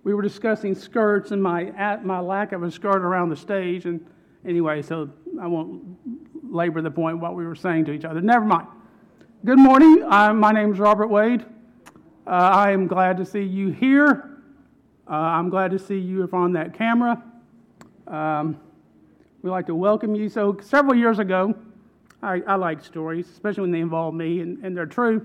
we were discussing skirts and my lack of a skirt around the stage. And anyway, so I won't labor the point what we were saying to each other. Never mind. Good morning. My name is Robert Wade. I am glad to see you here. I'm glad to see you on that camera. We'd like to welcome you. So several years ago, I like stories, especially when they involve me and they're true.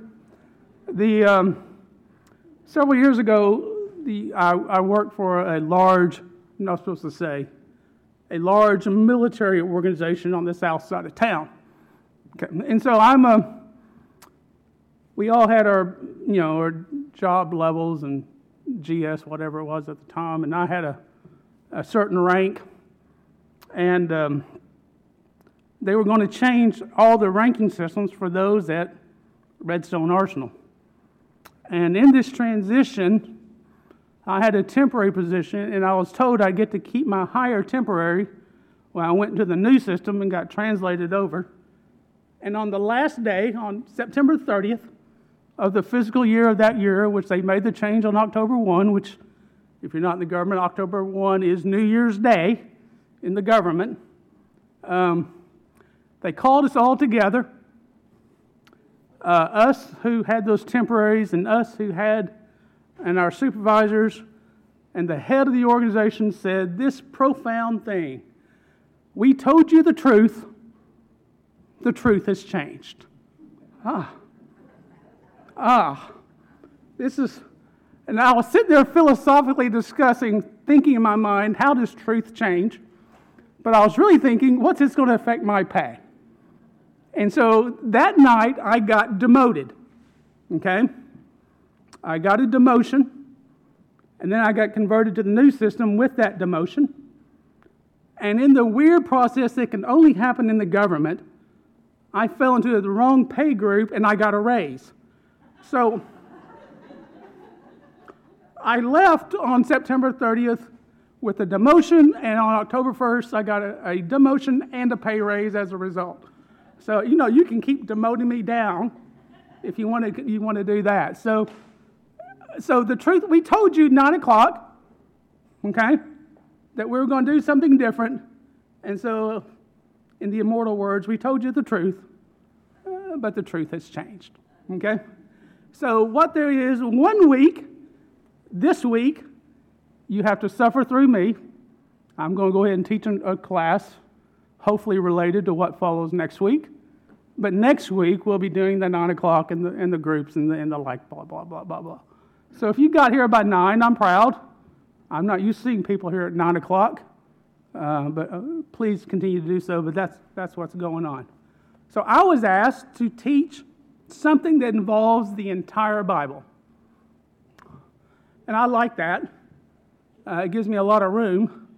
Several years ago, I worked for a large, I'm not supposed to say, a large military organization on the south side of town. Okay. And so we all had our job levels and GS, whatever it was at the time, and I had a certain rank, and they were going to change all the ranking systems for those at Redstone Arsenal. And in this transition, I had a temporary position, and I was told I'd get to keep my higher temporary when I went into the new system and got translated over. And on the last day, on September 30th of the fiscal year of that year, which they made the change on October 1, which, if you're not in the government, October 1 is New Year's Day in the government, they called us all together, us who had those temporaries and us who had, and our supervisors, and the head of the organization said this profound thing: we told you the truth has changed. This is, and I was sitting there philosophically discussing, thinking in my mind, how does truth change? But I was really thinking, what's this going to affect my pay? And so that night, I got demoted, okay? I got a demotion, and then I got converted to the new system with that demotion. And in the weird process that can only happen in the government, I fell into the wrong pay group, and I got a raise. So I left on September 30th with a demotion, and on October 1st, I got a demotion and a pay raise as a result. So, you can keep demoting me down if you want to do that. So the truth, we told you 9 o'clock, okay, that we were going to do something different. And so, in the immortal words, we told you the truth, but the truth has changed, okay? So what there is, 1 week, this week, you have to suffer through me. I'm going to go ahead and teach a class, hopefully related to what follows next week. But next week, we'll be doing the 9 o'clock and the groups and the like, blah, blah, blah, blah, blah. So if you got here by 9, I'm proud. I'm not used to seeing people here at 9 o'clock, but please continue to do so, but that's what's going on. So I was asked to teach something that involves the entire Bible. And I like that. It gives me a lot of room.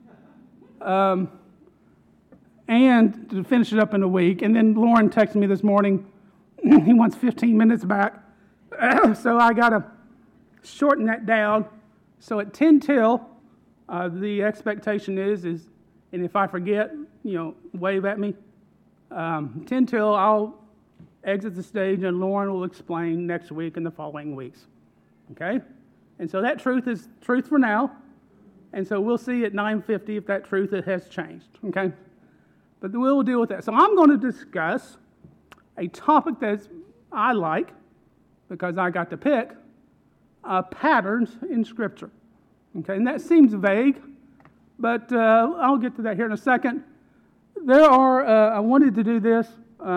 And to finish it up in a week. And then Lauren texted me this morning, he wants 15 minutes back. So I got to shorten that down. So at 10 till, the expectation is, and if I forget, wave at me. 10 till, I'll exit the stage and Lauren will explain next week and the following weeks. Okay? And so that truth is truth for now. And so we'll see at 9:50 if that truth has changed. Okay? But we'll deal with that. So I'm going to discuss a topic that I like, because I got to pick, patterns in Scripture. Okay, and that seems vague, but I'll get to that here in a second. I wanted to do this.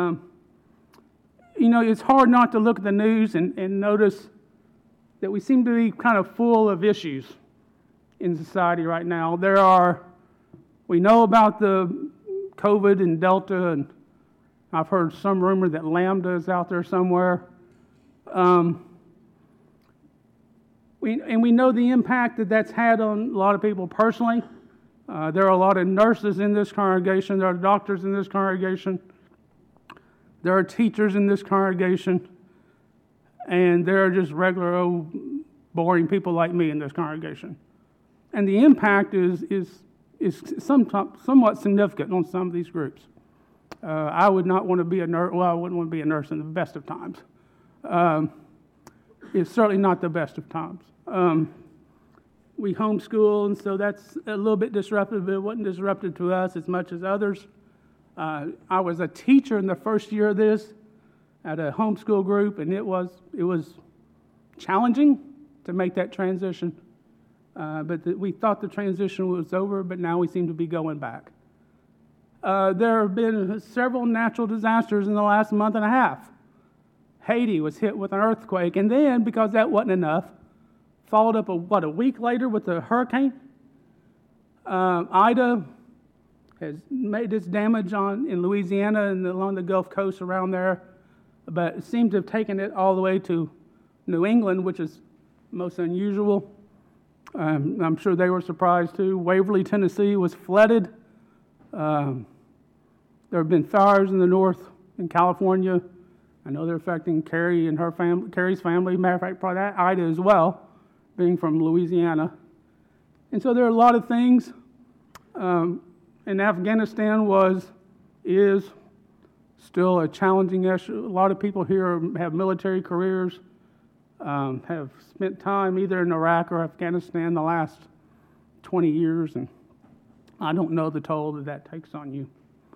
It's hard not to look at the news and notice that we seem to be kind of full of issues in society right now. We know about the COVID and Delta, and I've heard some rumor that Lambda is out there somewhere. We know the impact that's had on a lot of people personally. There are a lot of nurses in this congregation. There are doctors in this congregation. There are teachers in this congregation. And there are just regular old boring people like me in this congregation. And the impact is somewhat significant on some of these groups. I would not want to be a nurse. Well, I wouldn't want to be a nurse in the best of times. It's certainly not the best of times. we homeschool, and so that's a little bit disruptive, but it wasn't disruptive to us as much as others. I was a teacher in the first year of this at a homeschool group, and it was challenging to make that transition. But we thought the transition was over, but now we seem to be going back. There have been several natural disasters in the last month and a half. Haiti was hit with an earthquake, and then, because that wasn't enough, followed up a week later with a hurricane. Ida has made its damage in Louisiana and along the Gulf Coast around there, but it seemed to have taken it all the way to New England, which is most unusual. I'm sure they were surprised too. Waverly, Tennessee was flooded. There have been fires in the north in California. I know they're affecting Carrie and her family, Carrie's family. Matter of fact, probably that Ida as well, being from Louisiana. And so there are a lot of things. And Afghanistan is still a challenging issue. A lot of people here have military careers, have spent time either in Iraq or Afghanistan the last 20 years, and I don't know the toll that takes on you.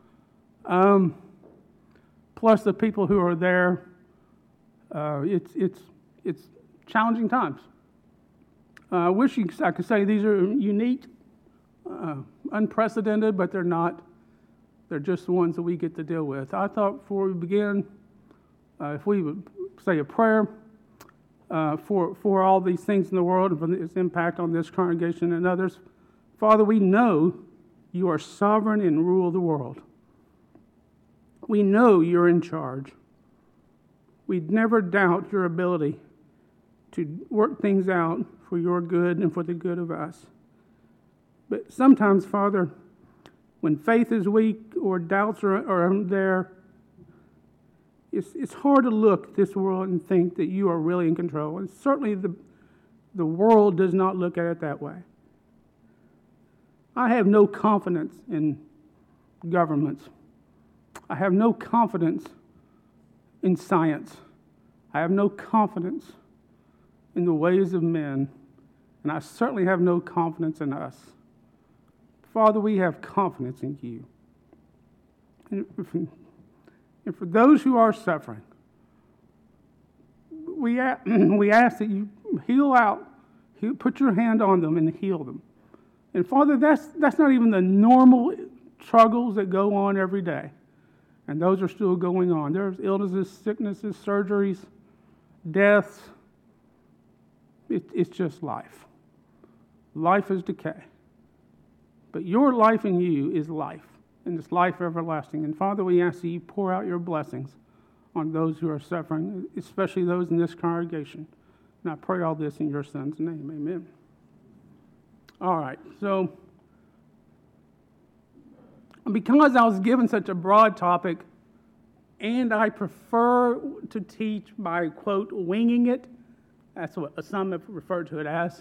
Plus the people who are there, it's challenging times. I wish I could say these are unique, unprecedented, but they're not. They're just the ones that we get to deal with. I thought before we begin, if we would say a prayer for all these things in the world and for its impact on this congregation and others. Father, we know you are sovereign and rule the world. We know you're in charge. We'd never doubt your ability to work things out for your good and for the good of us. But sometimes, Father, when faith is weak or doubts are there, it's hard to look at this world and think that you are really in control. And certainly the world does not look at it that way. I have no confidence in governments. I have no confidence in science. I have no confidence in the ways of men. And I certainly have no confidence in us. Father, we have confidence in you. And for those who are suffering, we ask that you put your hand on them and heal them. And Father, that's not even the normal struggles that go on every day. And those are still going on. There's illnesses, sicknesses, surgeries, deaths. It's just life. Life is decay. But your life in you is life, and it's life everlasting. And Father, we ask that you pour out your blessings on those who are suffering, especially those in this congregation. And I pray all this in your Son's name. Amen. All right, so because I was given such a broad topic, and I prefer to teach by, quote, winging it, that's what some have referred to it as,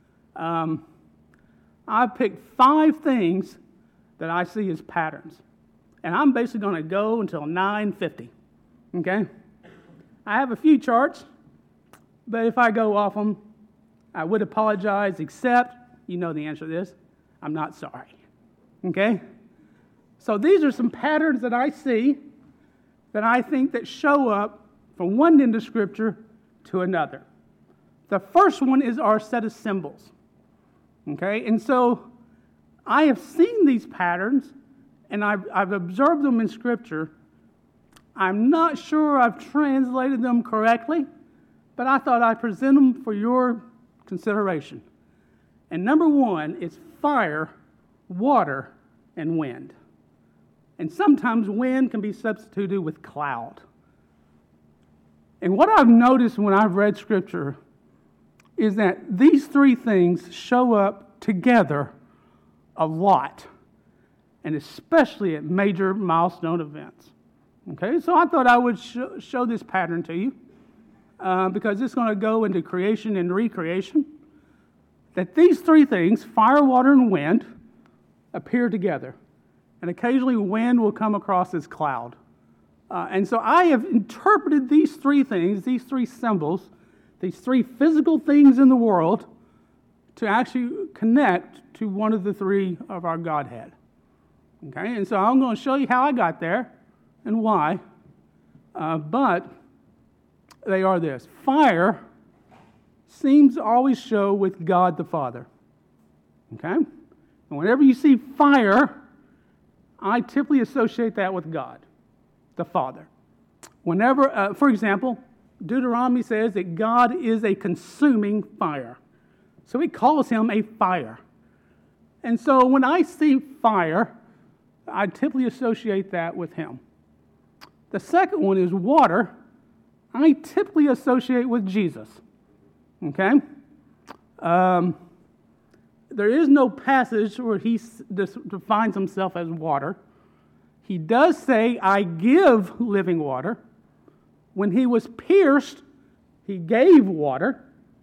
I picked 5 things that I see as patterns. And I'm basically going to go until 9:50, okay? I have a few charts, but if I go off them, I would apologize, except, you know the answer to this, I'm not sorry, okay? So these are some patterns that I see that I think that show up from one end of Scripture to another. The first one is our set of symbols. Okay, and so I have seen these patterns, and I've observed them in Scripture. I'm not sure I've translated them correctly, but I thought I'd present them for your consideration. And number 1 is fire, water, and wind. And sometimes wind can be substituted with cloud. And what I've noticed when I've read Scripture is that these 3 things show up together a lot, and especially at major milestone events. Okay, so I thought I would show this pattern to you because it's going to go into creation and recreation, that these 3 things, fire, water, and wind, appear together. And occasionally wind will come across as cloud. And so I have interpreted these 3 things, these 3 symbols, these 3 physical things in the world, to actually connect to one of the three of our Godhead. Okay, and so I'm going to show you how I got there and why. But they are this. Fire seems to always show with God the Father. Okay? And whenever you see fire, I typically associate that with God, the Father. Whenever, for example, Deuteronomy says that God is a consuming fire. So he calls him a fire. And so when I see fire, I typically associate that with him. The second one is water. I typically associate with Jesus. Okay? There is no passage where he defines himself as water. He does say, I give living water. When he was pierced, he gave water.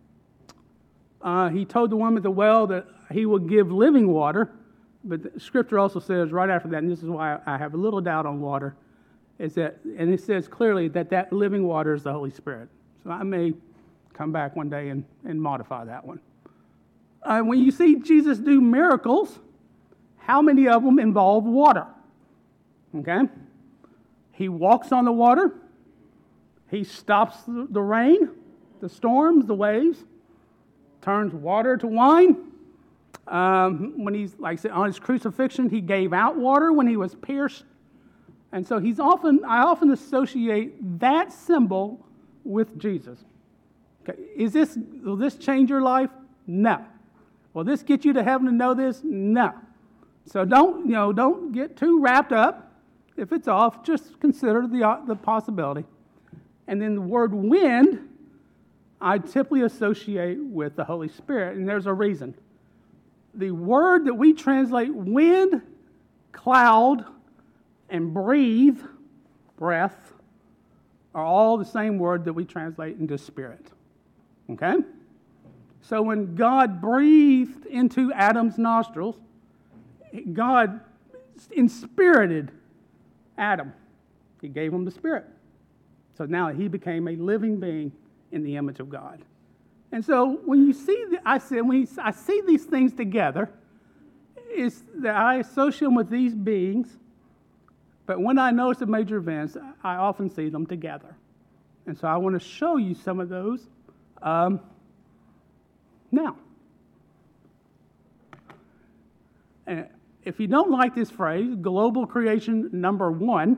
He told the woman at the well that he would give living water. But the Scripture also says right after that, and this is why I have a little doubt on water, is that, and it says clearly that living water is the Holy Spirit. So I may come back one day and modify that one. When you see Jesus do miracles, how many of them involve water? Okay? He walks on the water. He stops the rain, the storms, the waves, turns water to wine. When he's, like I said, on his crucifixion, he gave out water when he was pierced. And so I often associate that symbol with Jesus. Okay, will this change your life? No. Will this get you to heaven to know this? No. So don't get too wrapped up. If it's off, just consider the possibility. And then the word wind, I typically associate with the Holy Spirit, and there's a reason. The word that we translate wind, cloud, and breathe, breath, are all the same word that we translate into spirit. Okay? So when God breathed into Adam's nostrils, God inspirited Adam. He gave him the Spirit. So now he became a living being in the image of God. And so when you see, I see these things together, is that I associate them with these beings, but when I notice the major events, I often see them together. And so I want to show you some of those now. And if you don't like this phrase, global creation number one,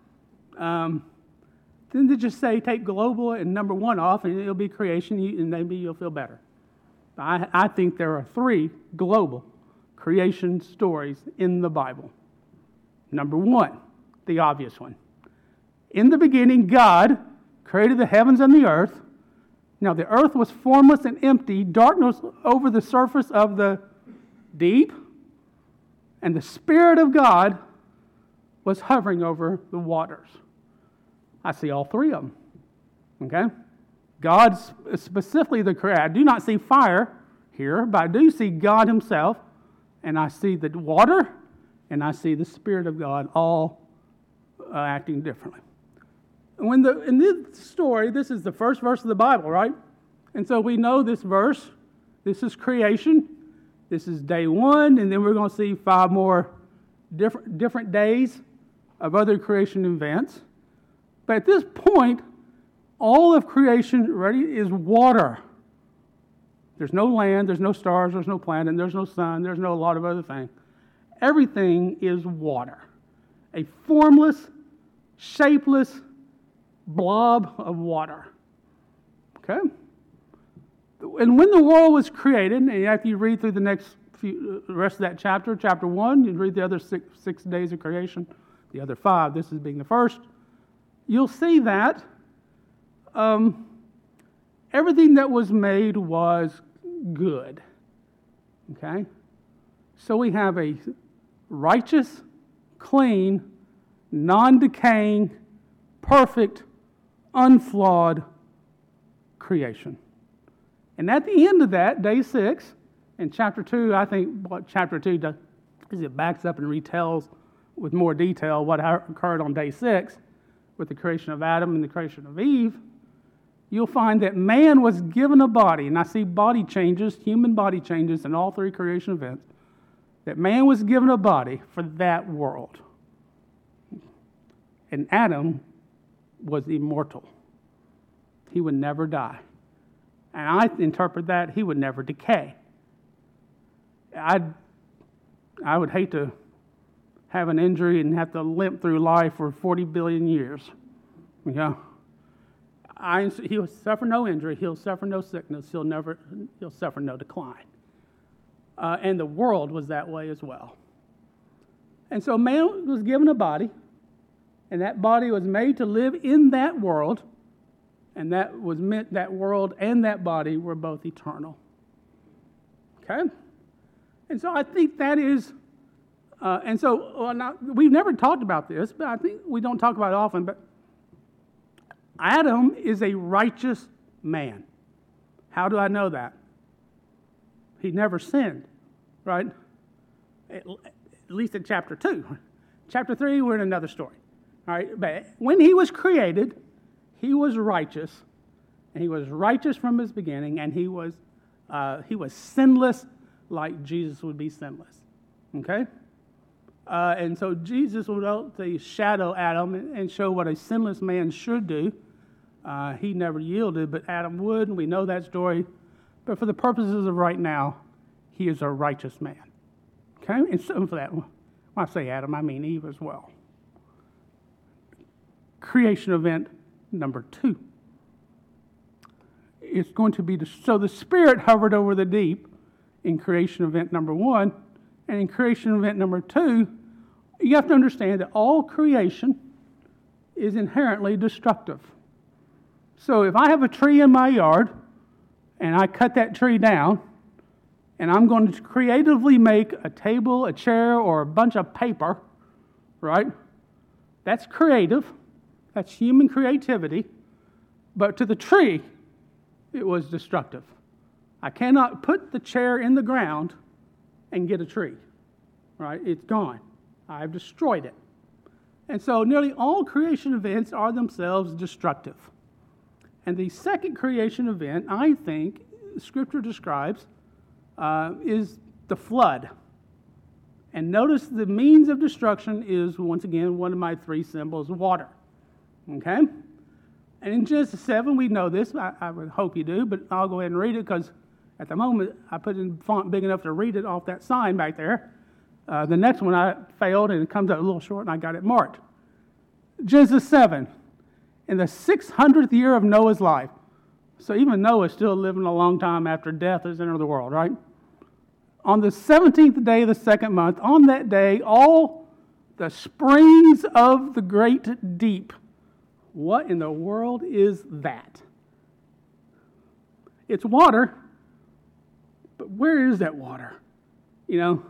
then to just say take global and number one off and it'll be creation and maybe you'll feel better. I think there are 3 global creation stories in the Bible. Number one, the obvious one. In the beginning, God created the heavens and the earth. Now the earth was formless and empty, darkness over the surface of the deep, and the Spirit of God was hovering over the waters. I see all 3 of them. Okay? God specifically the creator. I do not see fire here, but I do see God himself, and I see the water, and I see the Spirit of God all acting differently. And in this story, this is the first verse of the Bible, right? And so we know this verse. This is creation. This is day 1, and then we're going to see 5 more different days of other creation events. But at this point, all of creation is water. There's no land, there's no stars, there's no planet, there's no sun, there's no a lot of other things. Everything is water. A formless, shapeless blob of water. Okay? And when the world was created, and after you read through the rest of that chapter, chapter 1, you read the other six days of creation, the other 5, this is being the first, you'll see that everything that was made was good. Okay? So we have a righteous, clean, non-decaying, perfect, unflawed creation. And at the end of that, day 6, in chapter 2, I think what chapter 2 does is it backs up and retells with more detail what occurred on day 6 with the creation of Adam and the creation of Eve. you'll find that man was given a body, and I see body changes, human body changes in all three creation events, that man was given a body for that world. And Adam was immortal. He would never die. And I interpret that he would never decay. I would hate to have an injury and have to limp through life for 40 billion years. You know? He'll suffer no injury. He'll suffer no sickness. He'll suffer no decline. And the world was that way as well. And so man was given a body, and that body was made to live in that world, and that was meant that world and that body were both eternal. Okay? And so I think that is, we've never talked about this, but I think we don't talk about it often, but Adam is a righteous man. How do I know that? He never sinned, right? At least in chapter 2. Chapter 3, we're in another story. All right, but when he was created, he was righteous, and he was righteous from his beginning, and he was sinless, like Jesus would be sinless. Okay, and so Jesus would shadow Adam and show what a sinless man should do. He never yielded, but Adam would, and we know that story. But for the purposes of right now, he is a righteous man. Okay, and so for that, when I say Adam, I mean Eve as well. Creation event number 2. It's going to be so the Spirit hovered over the deep in creation event number 1, and in creation event number 2, you have to understand that all creation is inherently destructive. So if I have a tree in my yard and I cut that tree down, and I'm going to creatively make a table, a chair, or a bunch of paper, right? That's creative. That's human creativity. But to the tree, it was destructive. I cannot put the chair in the ground and get a tree, right? It's gone. I've destroyed it. And so nearly all creation events are themselves destructive. And the second creation event, I think, Scripture describes, is the flood. And notice the means of destruction is, once again, one of my 3 symbols, water. Okay? And in Genesis 7, we know this. I would hope you do, but I'll go ahead and read it because at the moment I put it in font big enough to read it off that sign back there. The next one I failed and it comes out a little short and I got it marked. Genesis 7, in the 600th year of Noah's life. So even Noah's still living a long time after death has entered the world, right? On the 17th day of the 2nd month, on that day, all the springs of the great deep. What in the world is that? It's water, but where is that water? You know,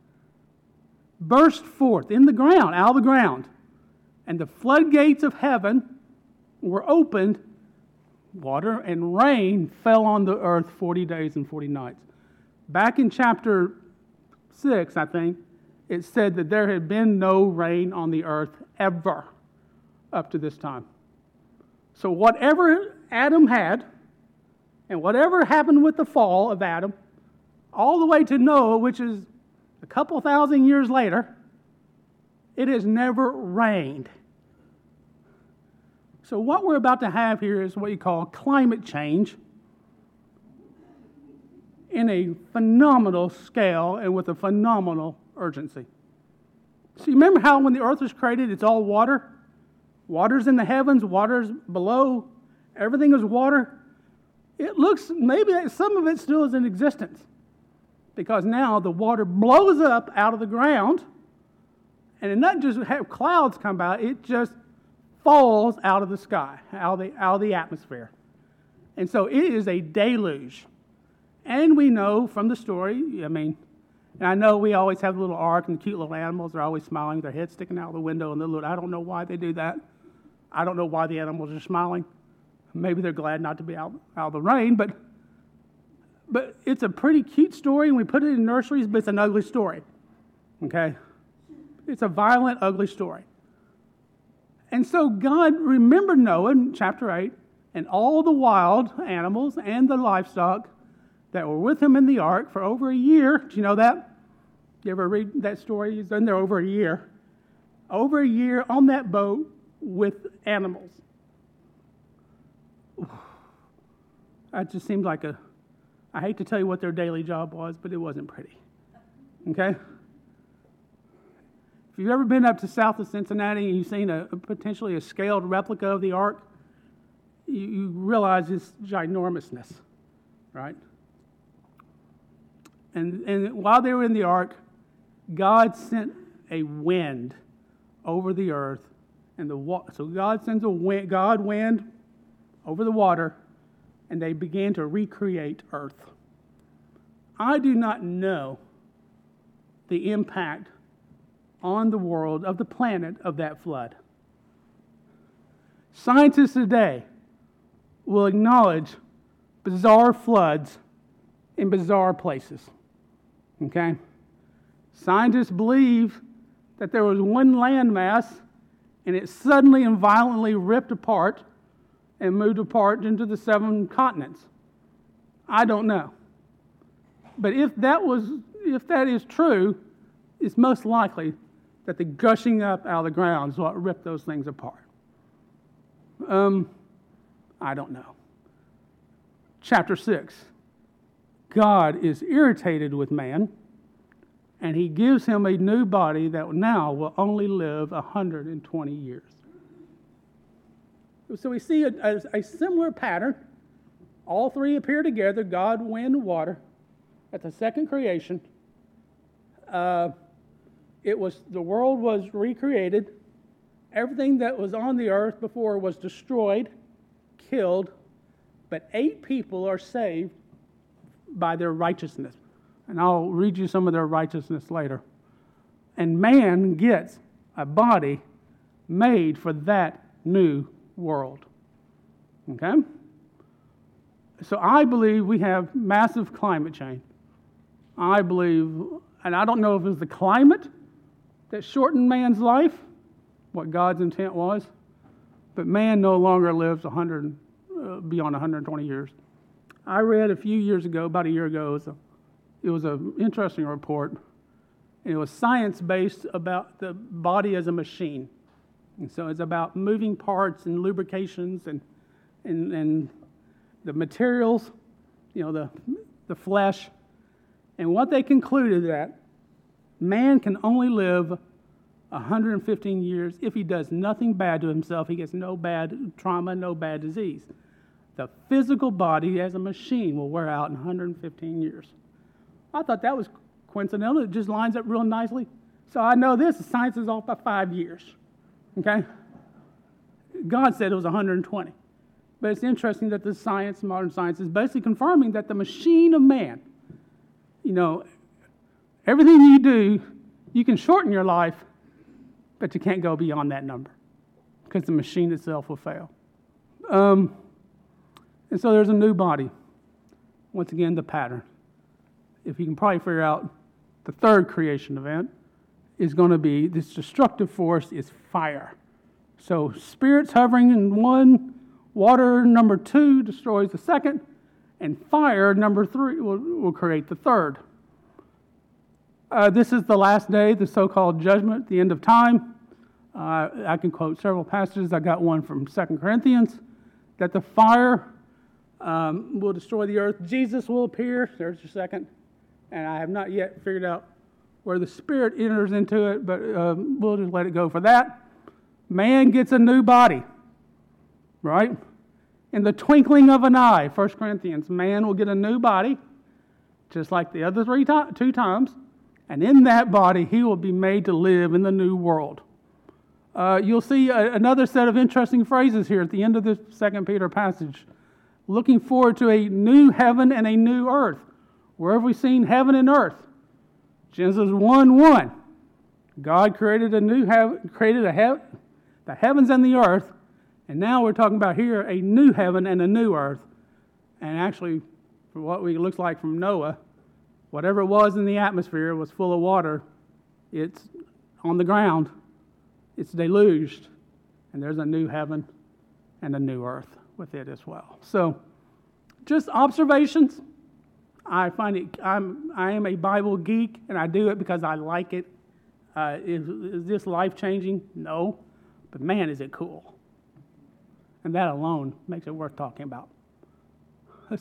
burst forth in the ground, out of the ground, and the floodgates of heaven were opened. Water and rain fell on the earth 40 days and 40 nights. Back in chapter 6, I think, it said that there had been no rain on the earth ever up to this time. So whatever Adam had, and whatever happened with the fall of Adam, all the way to Noah, which is a couple thousand years later, it has never rained. So what we're about to have here is what you call climate change in a phenomenal scale and with a phenomenal urgency. So you remember how when the earth was created, it's all water? Water's in the heavens, water's below, everything is water. It looks, maybe some of it still is in existence because now the water blows up out of the ground and it doesn't just have clouds come by, it just falls out of the sky, out of the atmosphere. And so it is a deluge. And we know from the story, and I know we always have the little ark and the cute little animals. They're always smiling, their heads sticking out the window. And I don't know why they do that. I don't know why the animals are smiling. Maybe they're glad not to be out of the rain. But it's a pretty cute story, and we put it in nurseries, but it's an ugly story. Okay? It's a violent, ugly story. And so God remembered Noah in chapter 8 and all the wild animals and the livestock that were with him in the ark for over a year. Do you know that? You ever read that story? He's been there over a year. Over a year on that boat with animals. That just seemed like I hate to tell you what their daily job was, but it wasn't pretty. Okay? If you've ever been up to south of Cincinnati and you've seen potentially a scaled replica of the ark, you realize its ginormousness, right? And while they were in the ark, God sent a wind over the earth, and so God sends a wind over the water, and they began to recreate earth. I do not know the impact on the world, of the planet, of that flood. Scientists today will acknowledge bizarre floods in bizarre places. Okay? Scientists believe that there was one landmass and it suddenly and violently ripped apart and moved apart into the 7 continents. I don't know. But if that is true, it's most likely that the gushing up out of the ground is what ripped those things apart. I don't know. Chapter 6. God is irritated with man, and he gives him a new body that now will only live 120 years. So we see a similar pattern. All three appear together, God, wind, and water, at the second creation. The world was recreated. Everything that was on the earth before was destroyed, killed, but 8 people are saved by their righteousness. And I'll read you some of their righteousness later. And man gets a body made for that new world. Okay? So I believe we have massive climate change. I believe, and I don't know if it was the climate that shortened man's life, what God's intent was, but man no longer lives beyond 120 years. I read a few years ago, about a year ago, it was an interesting report. And it was science-based about the body as a machine. And so it's about moving parts and lubrications and the materials, the flesh. And what they concluded that man can only live 115 years if he does nothing bad to himself. He gets no bad trauma, no bad disease. The physical body as a machine will wear out in 115 years. I thought that was coincidental. It just lines up real nicely. So I know this, science is off by 5 years. Okay? God said it was 120. But it's interesting that this science, modern science, is basically confirming that the machine of man, everything you do, you can shorten your life, but you can't go beyond that number because the machine itself will fail. And so there's a new body. Once again, the pattern. If you can probably figure out the third creation event is going to be this destructive force is fire. So spirits hovering in one, water number 2 destroys the second, and fire number 3 will create the third. This is the last day, the so-called judgment, the end of time. I can quote several passages. I got one from 2 Corinthians, that the fire will destroy the earth. Jesus will appear. There's your second. And I have not yet figured out where the Spirit enters into it, but we'll just let it go for that. Man gets a new body, right? In the twinkling of an eye, 1 Corinthians, man will get a new body, just like the other 2 times, and in that body he will be made to live in the new world. You'll see another set of interesting phrases here at the end of this 2 Peter passage. Looking forward to a new heaven and a new earth. Where have we seen heaven and earth? Genesis 1:1. God created the heavens and the earth, and now we're talking about here a new heaven and a new earth. And actually, for what it looks like from Noah, whatever it was in the atmosphere was full of water. It's on the ground. It's deluged, and there's a new heaven and a new earth. with it as well. So, just observations. I am a Bible geek, and I do it because I like it. Is this life-changing? No. But man, is it cool. And that alone makes it worth talking about. Did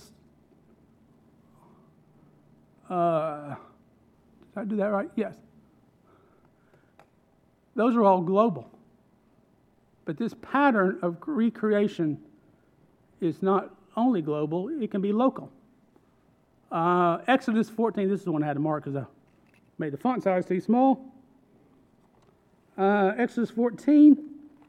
I do that right? Yes. Those are all global. But this pattern of recreation is not only global, it can be local. Exodus 14, this is the one I had to mark because I made the font size too small. Exodus 14.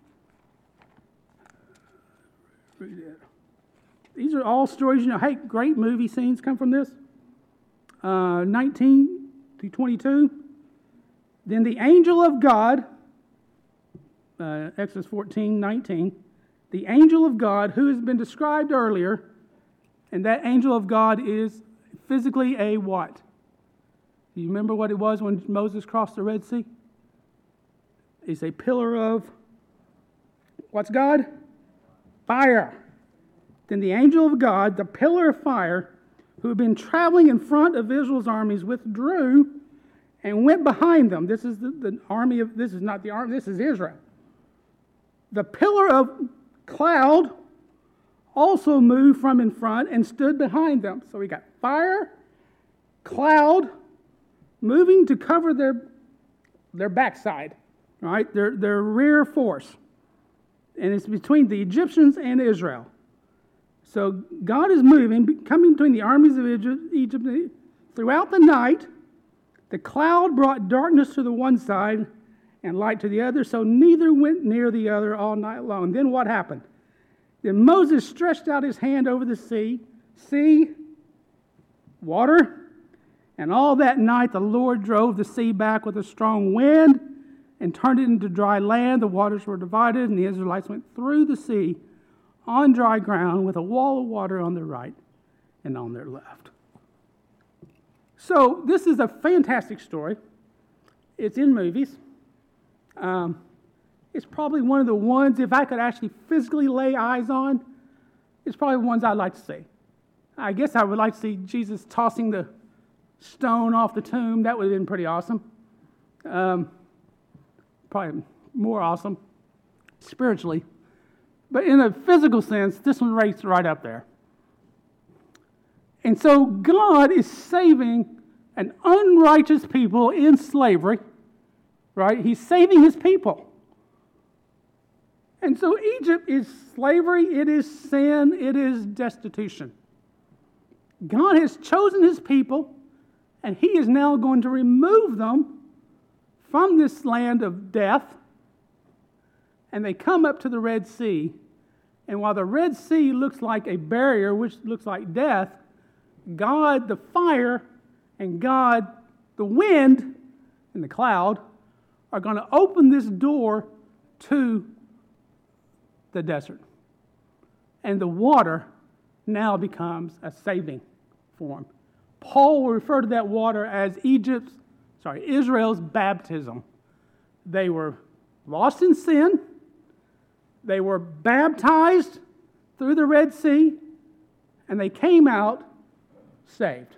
These are all stories, hey, great movie scenes come from this. 19 to 22. Then the angel of God, Exodus 14, 19. The angel of God, who has been described earlier, and that angel of God is physically a what? Do you remember what it was when Moses crossed the Red Sea? It's a pillar of, what's God? Fire. Then the angel of God, the pillar of fire, who had been traveling in front of Israel's armies, withdrew and went behind them. This is the army of, this is not the army, this is Israel. The pillar of cloud also moved from in front and stood behind them. So we got fire, cloud, moving to cover their backside, right? Their rear force. And it's between the Egyptians and Israel. So God is moving, coming between the armies of Egypt. Throughout the night, the cloud brought darkness to the one side and light to the other, so neither went near the other all night long. Then what happened? Then Moses stretched out his hand over the sea, water, and all that night the Lord drove the sea back with a strong wind and turned it into dry land. The waters were divided, and the Israelites went through the sea on dry ground with a wall of water on their right and on their left. So this is a fantastic story. It's in movies. It's probably one of the ones, if I could actually physically lay eyes on, it's probably the ones I'd like to see. I guess I would like to see Jesus tossing the stone off the tomb. That would have been pretty awesome. Probably more awesome spiritually. But in a physical sense, this one rates right up there. And so God is saving an unrighteous people in slavery, right? He's saving his people. And so Egypt is slavery, it is sin, it is destitution. God has chosen his people, and he is now going to remove them from this land of death. And they come up to the Red Sea. And while the Red Sea looks like a barrier, which looks like death, God, the fire, and God, the wind, and the cloud, are going to open this door to the desert. And the water now becomes a saving form. Paul will refer to that water as Israel's baptism. They were lost in sin. They were baptized through the Red Sea, and they came out saved.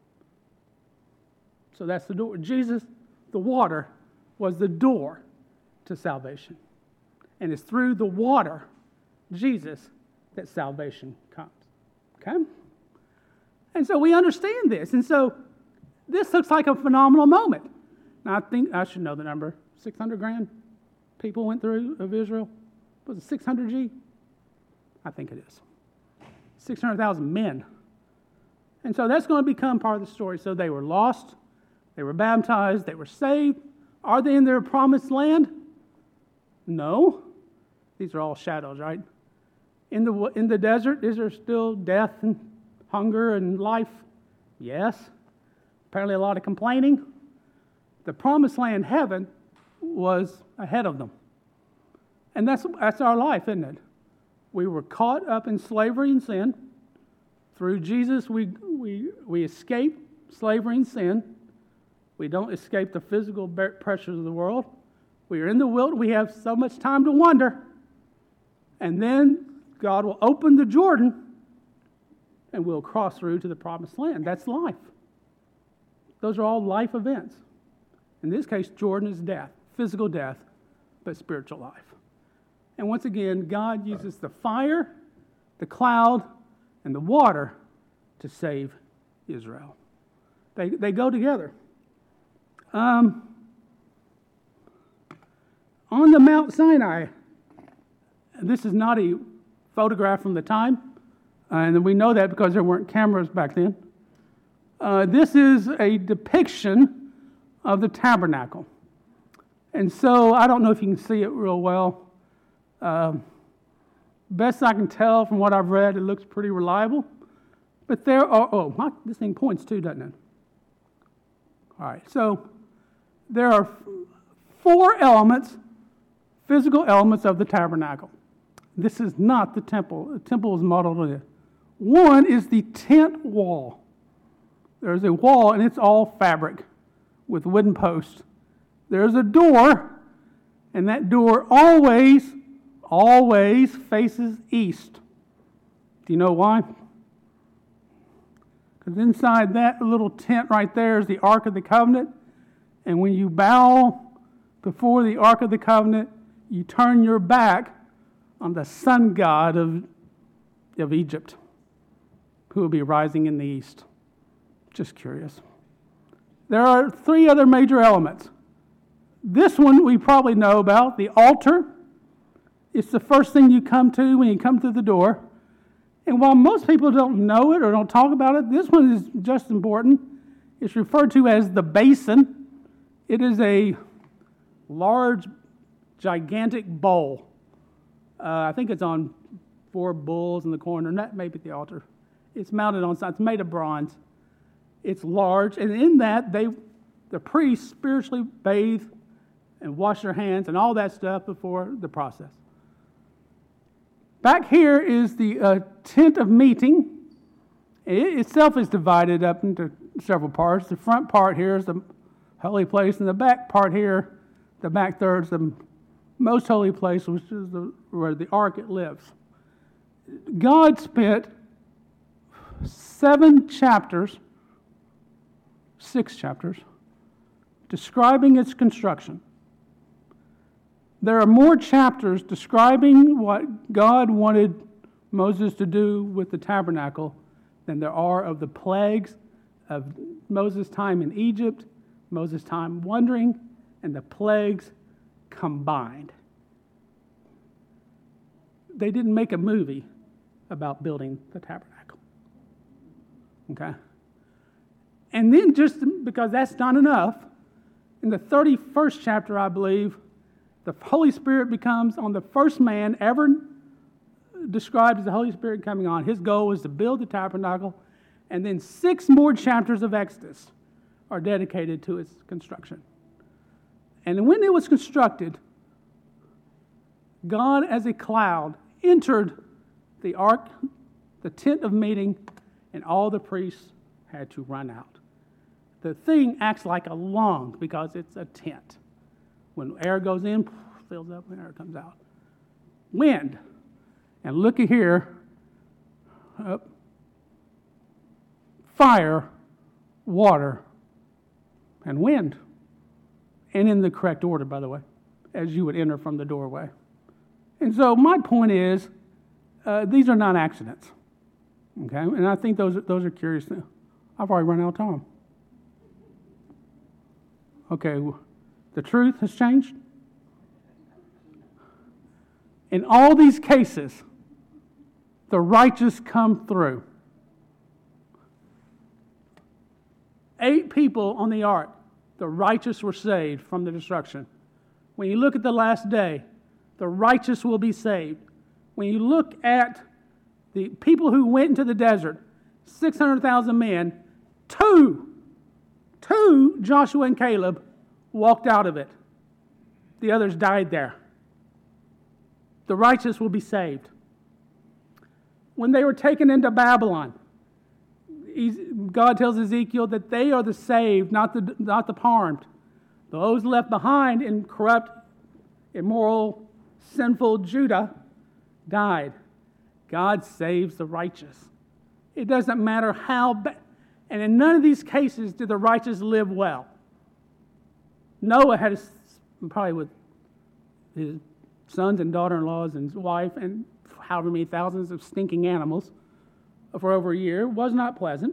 So that's the door. Jesus, the water, was the door to salvation. And it's through the water, Jesus, that salvation comes. Okay? And so we understand this. And so this looks like a phenomenal moment. Now, I think I should know the number. 600 grand people went through of Israel. Was it 600 G? I think it is. 600,000 men. And so that's going to become part of the story. So they were lost. They were baptized. They were saved. Are they in their promised land? No. These are all shadows, right? In the desert, is there still death and hunger and life? Yes. Apparently a lot of complaining. The promised land, heaven, was ahead of them. And that's our life, isn't it? We were caught up in slavery and sin. Through Jesus, we escape slavery and sin. We don't escape the physical pressures of the world. We are in the wilderness. We have so much time to wander. And then God will open the Jordan and we'll cross through to the promised land. That's life. Those are all life events. In this case, Jordan is death, physical death, but spiritual life. And once again, God uses the fire, the cloud, and the water to save Israel. They go together. On the Mount Sinai, this is not a photograph from the time, and we know that because there weren't cameras back then. This is a depiction of the tabernacle. And so, I don't know if you can see it real well. Best I can tell from what I've read, it looks pretty reliable. But there are, this thing points too, doesn't it? All right, so there are 4 elements, physical elements of the tabernacle. This is not the temple. The temple is modeled on it. One is the tent wall. There's a wall, and it's all fabric with wooden posts. There's a door, and that door always faces east. Do you know why? Because inside that little tent right there is the Ark of the Covenant, and when you bow before the Ark of the Covenant, you turn your back on the sun god of Egypt, who will be rising in the east. Just curious. There are 3 other major elements. This one we probably know about, the altar. It's the first thing you come to when you come through the door. And while most people don't know it or don't talk about it, this one is just important. It's referred to as the basin. It is a large, gigantic bowl. I think it's on 4 bulls in the corner, and that may be the altar. It's mounted on something. It's made of bronze. It's large, and in that, the priests spiritually bathe and wash their hands and all that stuff before the process. Back here is the tent of meeting. It itself is divided up into several parts. The front part here is the holy place, and the back part here, the back third, is the most holy place, which is where the ark lives. God spent 6 chapters, describing its construction. There are more chapters describing what God wanted Moses to do with the tabernacle than there are of the plagues of Moses' time in Egypt, Moses' time wandering, and the plagues combined. They didn't make a movie about building the tabernacle. Okay? And then just because that's not enough, in the 31st chapter, I believe, the Holy Spirit becomes on the first man ever described as the Holy Spirit coming on. His goal was to build the tabernacle, and then 6 more chapters of Exodus are dedicated to its construction. And when it was constructed, God as a cloud entered the ark, the tent of meeting, and all the priests had to run out. The thing acts like a lung because it's a tent. When air goes in, fills up, and air comes out. Wind. And look at here. Fire, water, and wind. And in the correct order, by the way, as you would enter from the doorway. And so my point is, these are not accidents. Okay? And I think those are curious. I've already run out of time. Okay, the truth has changed. In all these cases, the righteous come through. 8 people on the ark, the righteous were saved from the destruction. When you look at the last day, the righteous will be saved. When you look at the people who went into the desert, 600,000 men, two, Joshua and Caleb, walked out of it. The others died there. The righteous will be saved. When they were taken into Babylon, God tells Ezekiel that they are the saved, not the harmed. Those left behind in corrupt, immoral, sinful Judah died. God saves the righteous. It doesn't matter how bad. And in none of these cases did the righteous live well. Noah had, probably with his sons and daughter-in-laws and his wife and however many thousands of stinking animals for over a year, was not pleasant.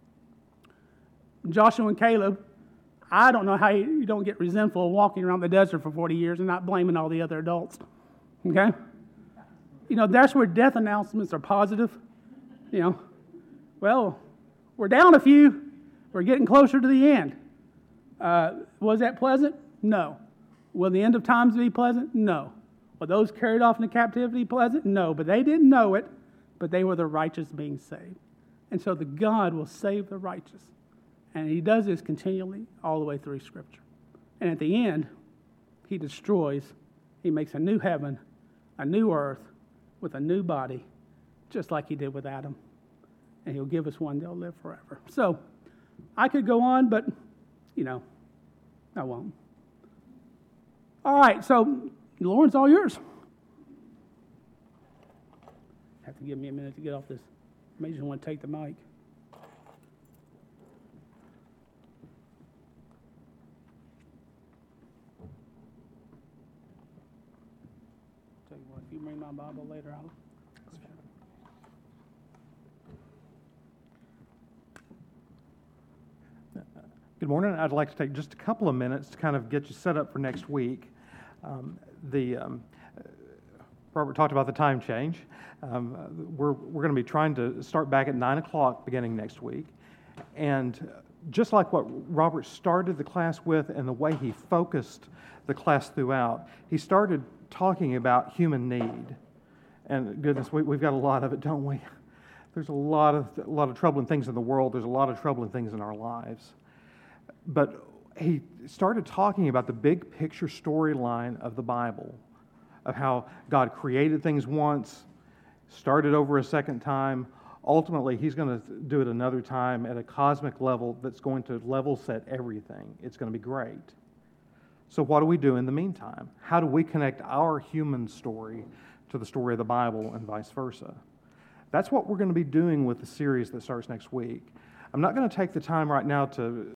Joshua and Caleb, I don't know how you don't get resentful walking around the desert for 40 years and not blaming all the other adults. Okay? That's where death announcements are positive. Well, we're down a few. We're getting closer to the end. Was that pleasant? No. Will the end of times be pleasant? No. Were those carried off into captivity pleasant? No. But they didn't know it, but they were the righteous being saved. And so the God will save the righteous. And he does this continually all the way through Scripture. And at the end, he destroys, he makes a new heaven, a new earth, with a new body, just like he did with Adam. And he'll give us one that'll live forever. So, I could go on, but, I won't. All right, so, Lauren's all yours. Have to give me a minute to get off this. Maybe you just want to take the mic. Tell you what, if you bring my Bible later, I'll... Good morning. I'd like to take just a couple of minutes to kind of get you set up for next week. Robert talked about the time change. We're going to be trying to start back at 9 o'clock beginning next week. And just like what Robert started the class with and the way he focused the class throughout, he started talking about human need. And goodness, we've got a lot of it, don't we? There's a lot of troubling things in the world. There's a lot of troubling things in our lives. But he started talking about the big picture storyline of the Bible, of how God created things once, started over a second time. Ultimately, he's going to do it another time at a cosmic level that's going to level set everything. It's going to be great. So what do we do in the meantime? How do we connect our human story to the story of the Bible and vice versa? That's what we're going to be doing with the series that starts next week. I'm not going to take the time right now to